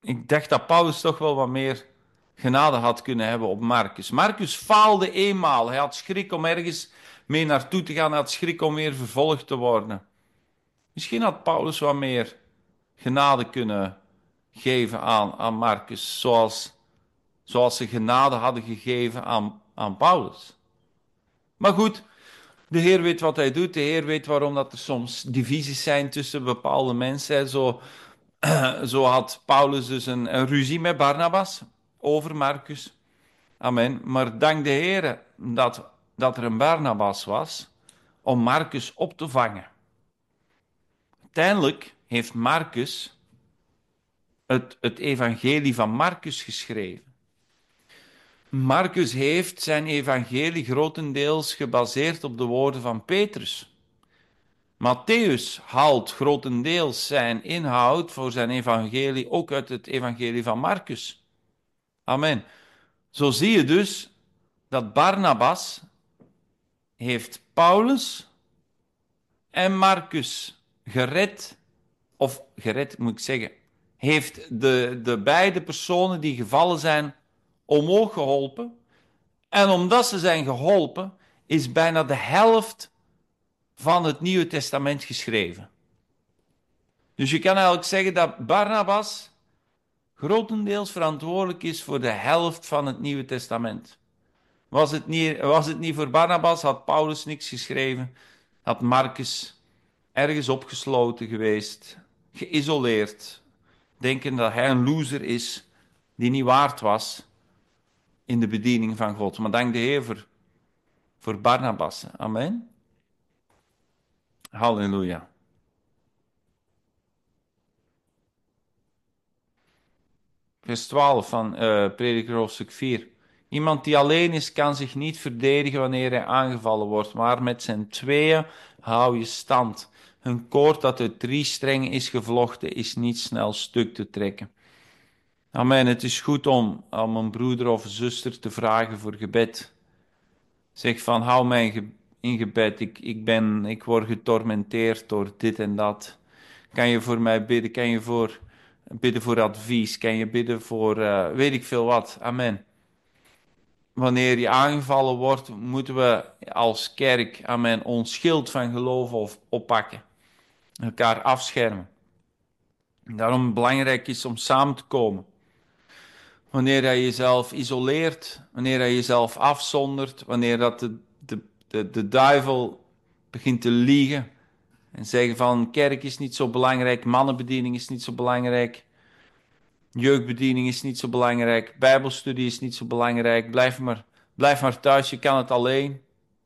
Ik dacht dat Paulus toch wel wat meer genade had kunnen hebben op Marcus. Marcus faalde eenmaal. Hij had schrik om ergens mee naartoe te gaan. Hij had schrik om weer vervolgd te worden. Misschien had Paulus wat meer genade kunnen geven aan, aan Marcus, zoals, zoals ze genade hadden gegeven aan, aan Paulus. Maar goed, de Heer weet wat hij doet. De Heer weet waarom dat er soms divisies zijn tussen bepaalde mensen. Zo, zo had Paulus dus een, een ruzie met Barnabas over Marcus. Amen. Maar dank de Heer dat, dat er een Barnabas was om Marcus op te vangen. Uiteindelijk heeft Marcus het, het evangelie van Marcus geschreven. Marcus heeft zijn evangelie grotendeels gebaseerd op de woorden van Petrus. Matthäus haalt grotendeels zijn inhoud voor zijn evangelie ook uit het evangelie van Marcus. Amen. Zo zie je dus dat Barnabas heeft Paulus en Marcus gered, of gered moet ik zeggen, heeft de, de beide personen die gevallen zijn omhoog geholpen. En omdat ze zijn geholpen, is bijna de helft van het Nieuwe Testament geschreven. Dus je kan eigenlijk zeggen dat Barnabas grotendeels verantwoordelijk is voor de helft van het Nieuwe Testament. Was het niet, was het niet voor Barnabas, had Paulus niks geschreven, had Marcus ergens opgesloten geweest, geïsoleerd, denken dat hij een loser is die niet waard was in de bediening van God. Maar dank de Heer voor, voor Barnabas. Amen. Halleluja. Vers twaalf van uh, Prediker hoofdstuk vier. Iemand die alleen is, kan zich niet verdedigen wanneer hij aangevallen wordt, maar met zijn tweeën hou je stand. Een koord dat uit drie strengen is gevlochten, is niet snel stuk te trekken. Amen. Het is goed om, om een broeder of zuster te vragen voor gebed. Zeg van, hou mij in gebed, ik, ik, ben, ik word getormenteerd door dit en dat. Kan je voor mij bidden? Kan je voor, bidden voor advies? Kan je bidden voor uh, weet ik veel wat? Amen. Wanneer je aangevallen wordt, moeten we als kerk, amen, ons schild van geloof of oppakken. Elkaar afschermen. Daarom belangrijk is om samen te komen. Wanneer je jezelf isoleert, wanneer je jezelf afzondert, wanneer dat de, de, de, de duivel begint te liegen en zeggen van kerk is niet zo belangrijk, mannenbediening is niet zo belangrijk, jeugdbediening is niet zo belangrijk, bijbelstudie is niet zo belangrijk, blijf maar, blijf maar thuis, je kan het alleen.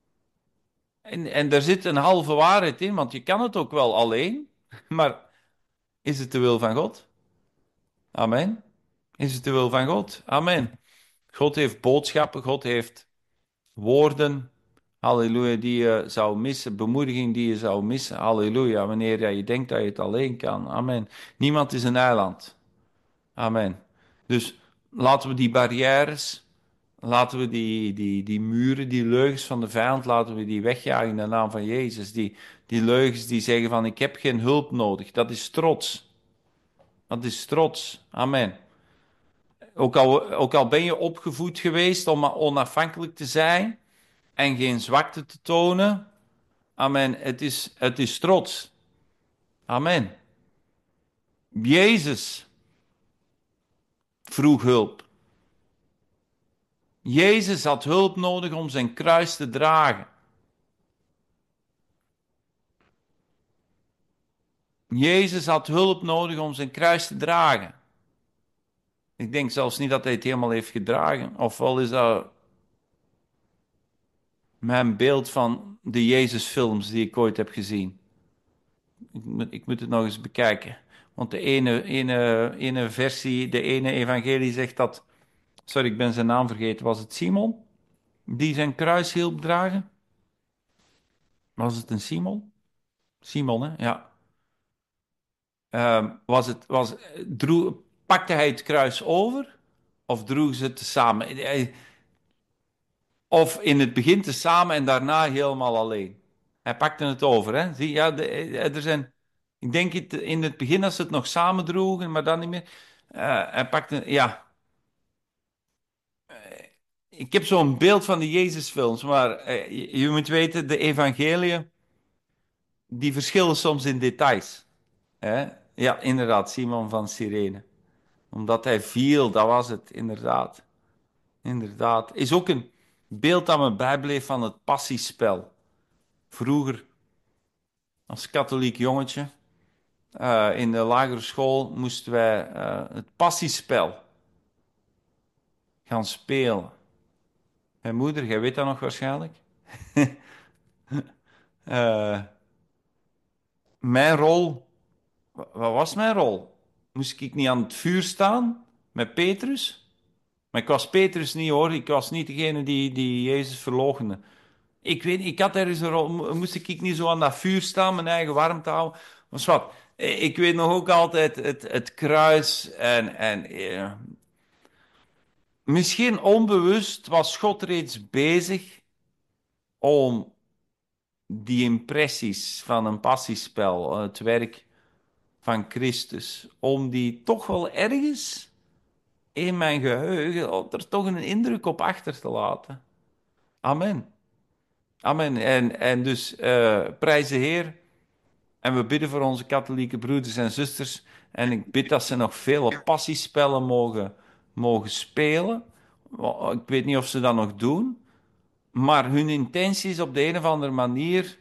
En, en daar zit een halve waarheid in, want je kan het ook wel alleen, maar is het de wil van God? Amen. Is het de wil van God? Amen. God heeft boodschappen, God heeft woorden, halleluja, die je zou missen, bemoediging die je zou missen, halleluja, wanneer je denkt dat je het alleen kan. Amen. Niemand is een eiland. Amen. Dus laten we die barrières, laten we die, die, die muren, die leugens van de vijand, laten we die wegjagen in de naam van Jezus. Die, die leugens die zeggen van ik heb geen hulp nodig, dat is trots. Dat is trots. Amen. Ook al, ook al ben je opgevoed geweest om onafhankelijk te zijn en geen zwakte te tonen. Amen. Het is, het is trots. Amen. Jezus vroeg hulp. Jezus had hulp nodig om zijn kruis te dragen. Jezus had hulp nodig om zijn kruis te dragen. Ik denk zelfs niet dat hij het helemaal heeft gedragen. Ofwel is dat mijn beeld van de Jezusfilms die ik ooit heb gezien. Ik moet, ik moet het nog eens bekijken. Want de ene, ene, ene versie, de ene evangelie zegt dat... Sorry, ik ben zijn naam vergeten. Was het Simon? Die zijn kruis hielp dragen? Was het een Simon? Simon, hè? Ja. Uh, was het, was, droeg, pakte hij het kruis over? Of droegen ze het tezamen? Of in het begin tezamen en daarna helemaal alleen? Hij pakte het over, hè? Zie, ja, de, er zijn... Ik denk het, in het begin als ze het nog samen droegen, maar dan niet meer. Eh, hij pakte, ja, ik heb zo'n beeld van de Jezusfilms, maar eh, je, je moet weten, de evangeliën, die verschillen soms in details. Hè? Ja, inderdaad, Simon van Cyrene. Omdat hij viel, dat was het, inderdaad. Inderdaad. Is ook een beeld dat me bijbleef van het passiespel. Vroeger, als katholiek jongetje, eh, in de lagere school moesten wij eh, het passiespel gaan spelen. Mijn moeder, jij weet dat nog waarschijnlijk. Eh, mijn rol, wa- wat was mijn rol? Moest ik niet aan het vuur staan met Petrus? Maar ik was Petrus niet hoor, ik was niet degene die, die Jezus verloochende. Ik weet, ik had ergens een rol, mo- moest ik niet zo aan dat vuur staan, mijn eigen warmte houden. Maar wat, ik weet nog ook altijd het, het kruis en, en eh, misschien onbewust was God reeds bezig om die impressies van een passiespel, het werk van Christus, om die toch wel ergens in mijn geheugen er toch een indruk op achter te laten. Amen. Amen. En, en dus uh, prijs de Heer. En we bidden voor onze katholieke broeders en zusters. En ik bid dat ze nog vele passiespellen mogen, mogen spelen. Ik weet niet of ze dat nog doen. Maar hun intentie is op de een of andere manier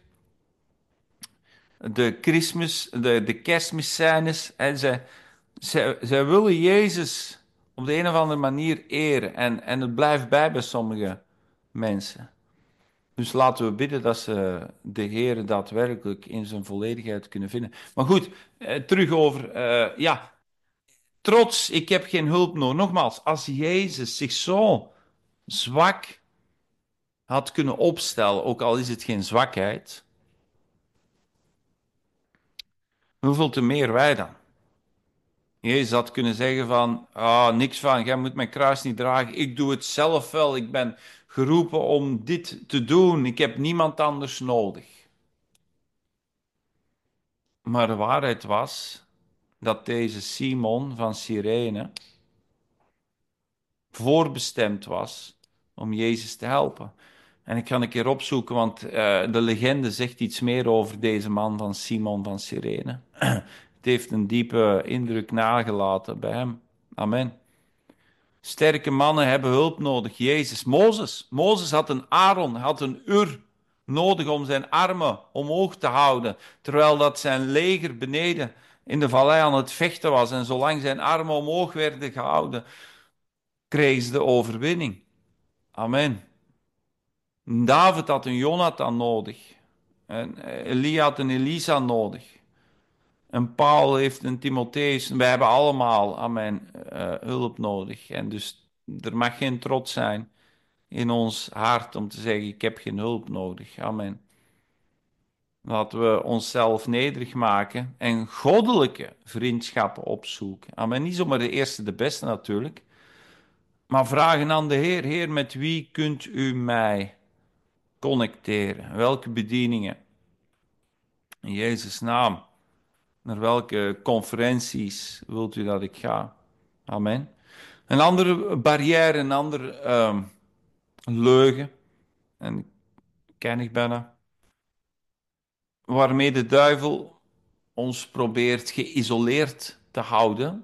de Christmas, de, de kerstmisscènes. En zij, zij, zij willen Jezus op de een of andere manier eren. En, en het blijft bij bij sommige mensen. Dus laten we bidden dat ze de Heer daadwerkelijk in zijn volledigheid kunnen vinden. Maar goed, eh, terug over, eh, ja, trots, ik heb geen hulp nodig. Nogmaals, als Jezus zich zo zwak had kunnen opstellen, ook al is het geen zwakheid, hoeveel te meer wij dan? Jezus had kunnen zeggen van, ah, niks van, jij moet mijn kruis niet dragen, ik doe het zelf wel, ik ben geroepen om dit te doen, ik heb niemand anders nodig. Maar de waarheid was dat deze Simon van Cyrene voorbestemd was om Jezus te helpen. En ik ga een keer opzoeken, want uh, de legende zegt iets meer over deze man van Simon van Cyrene. Het heeft een diepe indruk nagelaten bij hem. Amen. Sterke mannen hebben hulp nodig. Jezus, Mozes. Mozes had een Aaron, had een Ur nodig om zijn armen omhoog te houden, terwijl dat zijn leger beneden in de vallei aan het vechten was. En zolang zijn armen omhoog werden gehouden, kreeg ze de overwinning. Amen. David had een Jonathan nodig. En Elia had een Elisa nodig. En Paul heeft een Timotheus. Wij hebben allemaal, amen, uh, hulp nodig. En dus er mag geen trots zijn in ons hart om te zeggen, ik heb geen hulp nodig. Amen. Laten we onszelf nederig maken en goddelijke vriendschappen opzoeken. Amen. Niet zomaar de eerste, de beste natuurlijk. Maar vragen aan de Heer, Heer, met wie kunt u mij connecteren? Welke bedieningen? In Jezus' naam. Naar welke conferenties wilt u dat ik ga? Amen. Een andere barrière, een andere um, leugen, en ik ken ik bijna, waarmee de duivel ons probeert geïsoleerd te houden,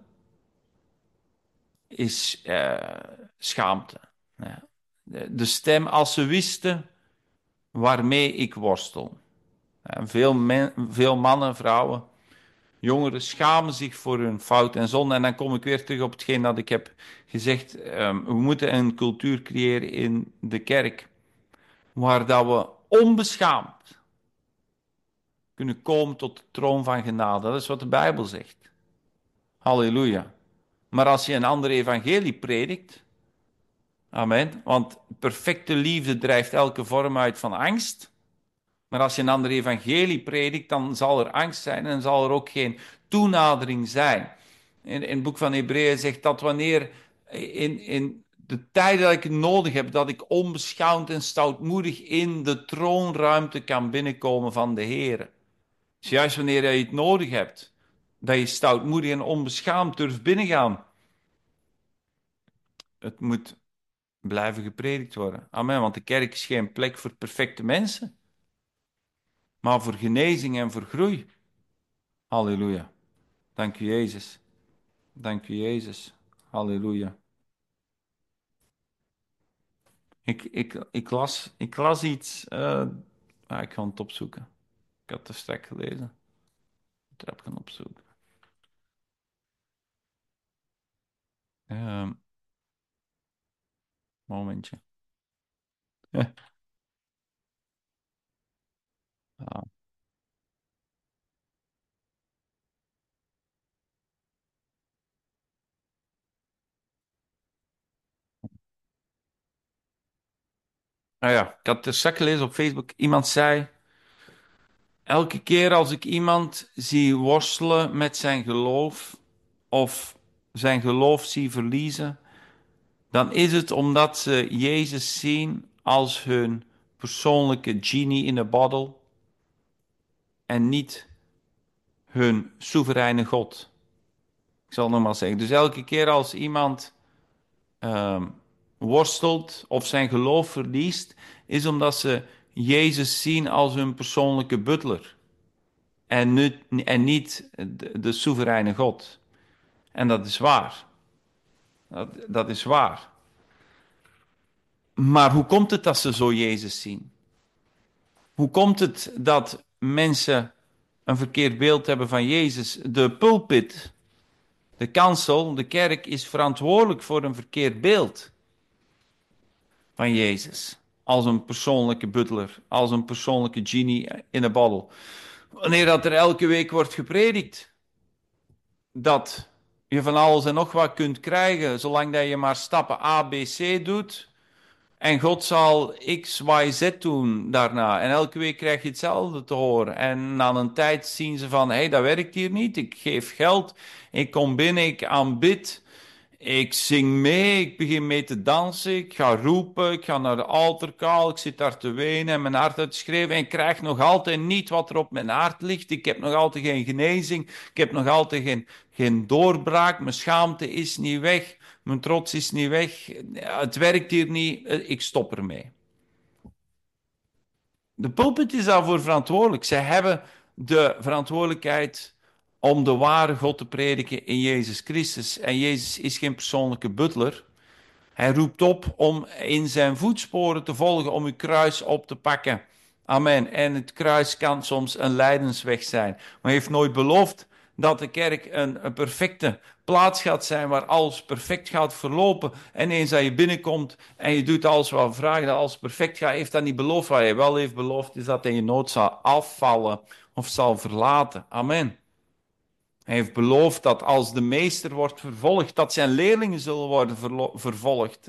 is uh, schaamte. Ja. De, de stem, als ze wisten waarmee ik worstel. En veel, men, veel mannen, vrouwen, jongeren schamen zich voor hun fout en zonde. En dan kom ik weer terug op hetgeen dat ik heb gezegd. Um, we moeten een cultuur creëren in de kerk, waar dat we onbeschaamd kunnen komen tot de troon van genade. Dat is wat de Bijbel zegt. Halleluja. Maar als je een ander evangelie predikt, amen, want perfecte liefde drijft elke vorm uit van angst. Maar als je een ander evangelie predikt, dan zal er angst zijn en zal er ook geen toenadering zijn. In, in het boek van Hebreeën zegt dat wanneer in, in de tijd dat ik het nodig heb, dat ik onbeschaamd en stoutmoedig in de troonruimte kan binnenkomen van de Heer. Dus juist wanneer je het nodig hebt, dat je stoutmoedig en onbeschaamd durft binnengaan het moet blijven gepredikt worden. Amen. Want de kerk is geen plek voor perfecte mensen, maar voor genezing en voor groei. Halleluja. Dank u, Jezus. Dank u, Jezus. Halleluja. Ik, ik, ik, las, ik las iets. eh, ah, ik ga het opzoeken. Ik had het straks gelezen. Ik heb gaan opzoeken. Ehm, momentje. Ah. Ah ja, ik had het straks gelezen op Facebook. Iemand zei: elke keer als ik iemand zie worstelen met zijn geloof of zijn geloof zie verliezen, dan is het omdat ze Jezus zien als hun persoonlijke genie in a bottle en niet hun soevereine God. Ik zal het nog maar zeggen. Dus elke keer als iemand ehm, worstelt of zijn geloof verliest, is omdat ze Jezus zien als hun persoonlijke butler en, nu, en niet de, de soevereine God. En dat is waar. Dat, dat is waar. Maar hoe komt het dat ze zo Jezus zien? Hoe komt het dat mensen een verkeerd beeld hebben van Jezus? De pulpit, de kansel, de kerk is verantwoordelijk voor een verkeerd beeld van Jezus. Als een persoonlijke butler, als een persoonlijke genie in een bottle. Wanneer dat er elke week wordt gepredikt, dat je van alles en nog wat kunt krijgen, zolang dat je maar stappen A, B, C doet. En God zal X, Y, Z doen daarna. En elke week krijg je hetzelfde te horen. En na een tijd zien ze van, hé, hey, dat werkt hier niet. Ik geef geld, ik kom binnen, ik aanbid. Ik zing mee, ik begin mee te dansen, ik ga roepen, ik ga naar de altaarkaal, ik zit daar te wenen en mijn hart uit te schreeuwen en ik krijg nog altijd niet wat er op mijn hart ligt. Ik heb nog altijd geen genezing, ik heb nog altijd geen, geen doorbraak, mijn schaamte is niet weg, mijn trots is niet weg, het werkt hier niet, ik stop ermee. De pulpit is daarvoor verantwoordelijk. Zij hebben de verantwoordelijkheid om de ware God te prediken in Jezus Christus. En Jezus is geen persoonlijke butler. Hij roept op om in zijn voetsporen te volgen, om uw kruis op te pakken. Amen. En het kruis kan soms een lijdensweg zijn. Maar hij heeft nooit beloofd dat de kerk een, een perfecte plaats gaat zijn waar alles perfect gaat verlopen. En eens dat je binnenkomt en je doet alles wat we vragen, dat alles perfect gaat, heeft dat niet beloofd. Wat hij wel heeft beloofd is dat hij je nooit zal afvallen of zal verlaten. Amen. Hij heeft beloofd dat als de meester wordt vervolgd, dat zijn leerlingen zullen worden vervolgd.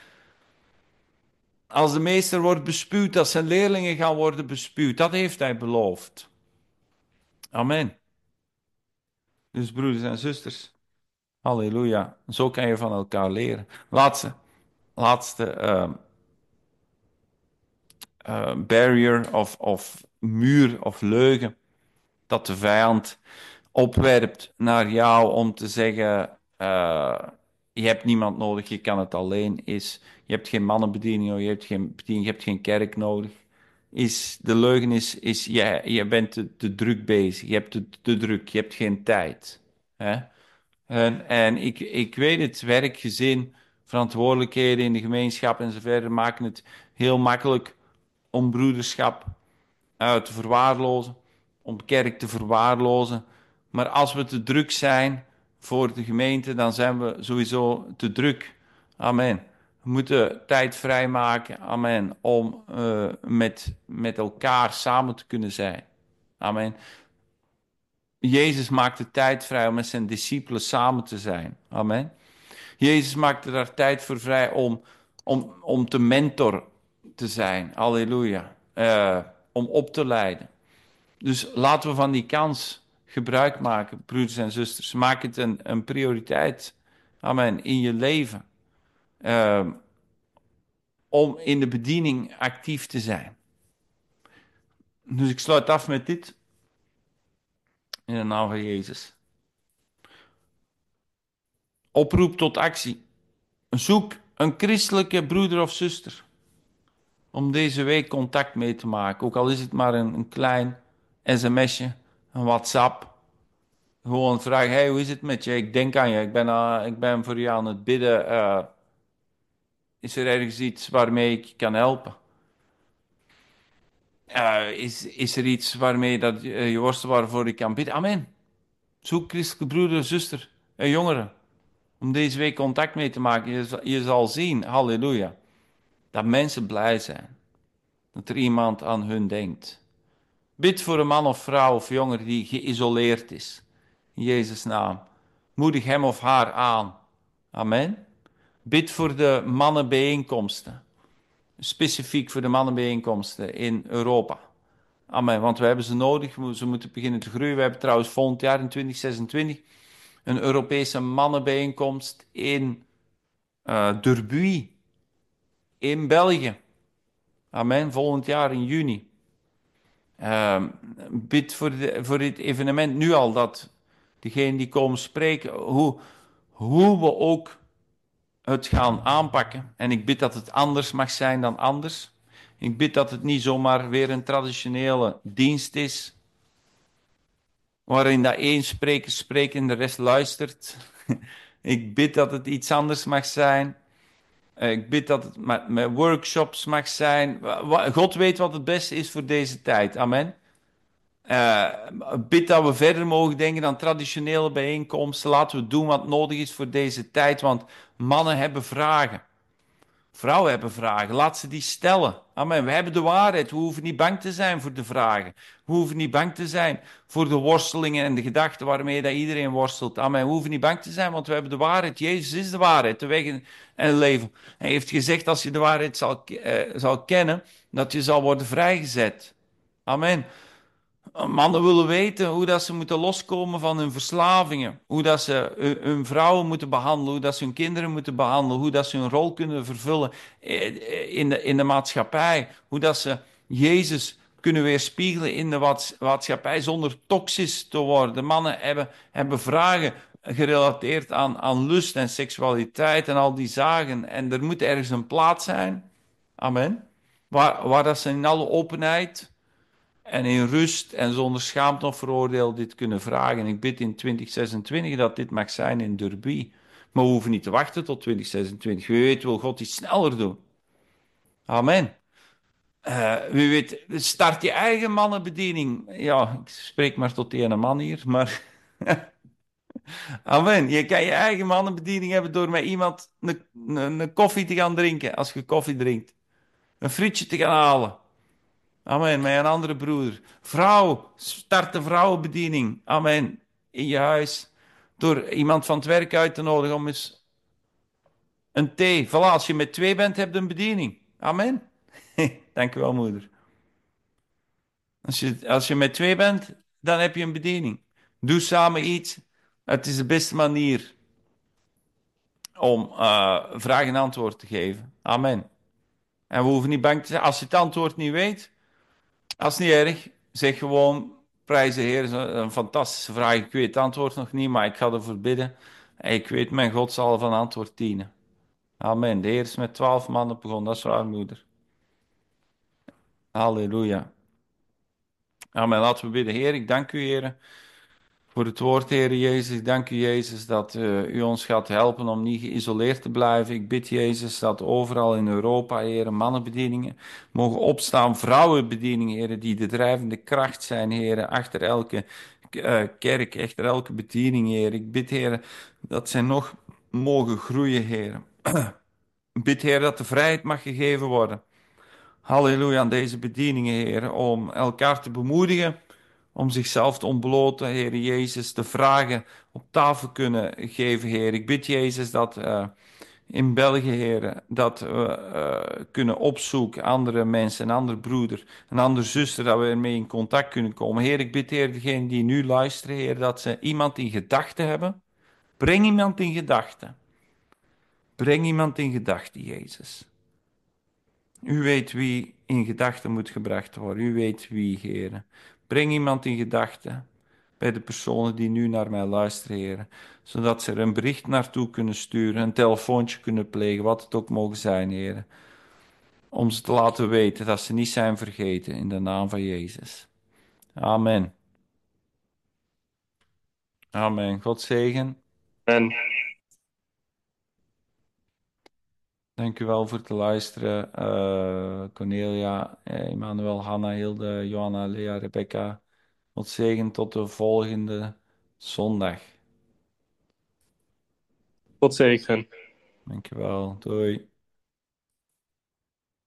Als de meester wordt bespuwd, dat zijn leerlingen gaan worden bespuwd. Dat heeft hij beloofd. Amen. Dus broeders en zusters, halleluja. Zo kan je van elkaar leren. Laatste, laatste uh, uh, barrier of, of muur of leugen dat de vijand opwerpt naar jou om te zeggen, uh, je hebt niemand nodig, je kan het alleen, is, je hebt geen mannenbediening, je hebt geen bediening, je hebt geen kerk nodig. Is, de leugen is, is je, je bent te, te druk bezig, je hebt te, te druk, je hebt geen tijd. Hè? En, en ik, ik weet het, werk, gezin, verantwoordelijkheden in de gemeenschap en zo verder maken het heel makkelijk om broederschap uh, te verwaarlozen, om kerk te verwaarlozen. Maar als we te druk zijn voor de gemeente, dan zijn we sowieso te druk. Amen. We moeten tijd vrijmaken, amen, om uh, met, met elkaar samen te kunnen zijn. Amen. Jezus maakte tijd vrij om met zijn discipelen samen te zijn. Amen. Jezus maakte daar tijd voor vrij om, om, om te mentor te zijn. Halleluja. Uh, om op te leiden. Dus laten we van die kans gebruik maken, broeders en zusters. Maak het een, een prioriteit, amen, in je leven. Uh, om in de bediening actief te zijn. Dus ik sluit af met dit. In de naam van Jezus. Oproep tot actie. Zoek een christelijke broeder of zuster om deze week contact mee te maken. Ook al is het maar een, een klein sms'je, een WhatsApp. Gewoon vragen, hey, hoe is het met je? Ik denk aan je, ik ben, uh, ik ben voor je aan het bidden. Uh, is er ergens iets waarmee ik je kan helpen? Uh, is, is er iets waarmee dat, uh, je worstelt waarvoor ik kan bidden? Amen. Zoek christelijke broeder, zuster en jongeren om deze week contact mee te maken. Je, zal- je zal zien, halleluja, dat mensen blij zijn. Dat er iemand aan hun denkt. Bid voor een man of vrouw of jonger die geïsoleerd is. In Jezus' naam. Moedig hem of haar aan. Amen. Bid voor de mannenbijeenkomsten. Specifiek voor de mannenbijeenkomsten in Europa. Amen, want we hebben ze nodig. Ze moeten beginnen te groeien. We hebben trouwens volgend jaar in twintig zesentwintig een Europese mannenbijeenkomst in uh, Derbuy in België. Amen, volgend jaar in juni. Uh, bid voor, de, voor dit evenement nu al, dat degenen die komen spreken, hoe, hoe we ook het gaan aanpakken. En ik bid dat het anders mag zijn dan anders. Ik bid dat het niet zomaar weer een traditionele dienst is, waarin dat één spreker spreekt en de rest luistert. Ik bid dat het iets anders mag zijn. Ik bid dat het met, met workshops mag zijn. God weet wat het beste is voor deze tijd. Amen. Uh, bid dat we verder mogen denken dan traditionele bijeenkomsten. Laten we doen wat nodig is voor deze tijd, want mannen hebben vragen. Vrouwen hebben vragen, laat ze die stellen. Amen. We hebben de waarheid. We hoeven niet bang te zijn voor de vragen. We hoeven niet bang te zijn voor de worstelingen en de gedachten waarmee dat iedereen worstelt. Amen. We hoeven niet bang te zijn, want we hebben de waarheid. Jezus is de waarheid, de weg en het leven. Hij heeft gezegd, als je de waarheid zal, uh, zal kennen, dat je zal worden vrijgezet. Amen. Mannen willen weten hoe dat ze moeten loskomen van hun verslavingen. Hoe dat ze hun vrouwen moeten behandelen. Hoe dat ze hun kinderen moeten behandelen. Hoe dat ze hun rol kunnen vervullen in de, in de maatschappij. Hoe dat ze Jezus kunnen weerspiegelen in de maatschappij zonder toxisch te worden. Mannen hebben, hebben vragen gerelateerd aan, aan lust en seksualiteit en al die zaken. En er moet ergens een plaats zijn. Amen. Waar, waar dat ze in alle openheid en in rust en zonder schaamte of veroordeel dit kunnen vragen. En ik bid in twintig zesentwintig dat dit mag zijn in Derby. Maar we hoeven niet te wachten tot twintig zesentwintig. Wie weet wil God iets sneller doen. Amen. Uh, wie weet, start je eigen mannenbediening. Ja, ik spreek maar tot die ene man hier, maar... Amen. Je kan je eigen mannenbediening hebben door met iemand een, een, een koffie te gaan drinken, als je koffie drinkt. Een frietje te gaan halen. Amen, met een andere broeder. Vrouw, start de vrouwenbediening. Amen. In je huis. Door iemand van het werk uit te nodigen om eens een thee. Voilà, als je met twee bent, heb je een bediening. Amen. Dank u wel, moeder. Als je, als je met twee bent, dan heb je een bediening. Doe samen iets. Het is de beste manier om uh, vraag en antwoord te geven. Amen. En we hoeven niet bang te zijn. Als je het antwoord niet weet, als het niet erg, zeg gewoon, prijs de Heer, is een, een fantastische vraag. Ik weet het antwoord nog niet, maar ik ga ervoor bidden. En ik weet, mijn God zal van antwoord dienen. Amen. De Heer is met twaalf mannen begonnen, dat is waar, moeder. Halleluja. Amen. Laten we bidden. Heer, ik dank u, Heer, voor het woord, Heer Jezus. Ik dank u, Jezus, dat uh, u ons gaat helpen om niet geïsoleerd te blijven. Ik bid, Jezus, dat overal in Europa, Heer, mannenbedieningen mogen opstaan, vrouwenbedieningen, Heer, die de drijvende kracht zijn, Heer, achter elke uh, kerk, achter elke bediening, Heer. Ik bid, Heer, dat zij nog mogen groeien, Heer. Ik bid, Heer, dat de vrijheid mag gegeven worden. Halleluja aan deze bedieningen, Heer, om elkaar te bemoedigen, om zichzelf te ontbloten, Heer Jezus, de vragen op tafel kunnen geven, Heer. Ik bid, Jezus, dat uh, in België, Heer, dat we uh, kunnen opzoeken, andere mensen, een andere broeder, een andere zuster, dat we ermee in contact kunnen komen. Heer, ik bid, Heer, degenen die nu luisteren, Heer, dat ze iemand in gedachten hebben. Breng iemand in gedachten. Breng iemand in gedachten, Jezus. U weet wie in gedachten moet gebracht worden. U weet wie, Heer. Breng iemand in gedachten bij de personen die nu naar mij luisteren, Heer. Zodat ze er een bericht naartoe kunnen sturen, een telefoontje kunnen plegen, wat het ook mogen zijn, Heer. Om ze te laten weten dat ze niet zijn vergeten in de naam van Jezus. Amen. Amen. God zegen. En Dank u wel voor het luisteren. eh, Cornelia, eh, Emmanuel, Hanna, Hilde, Johanna, Lea, Rebecca. God zegen tot de volgende zondag. God zegen. Dank je wel. Doei.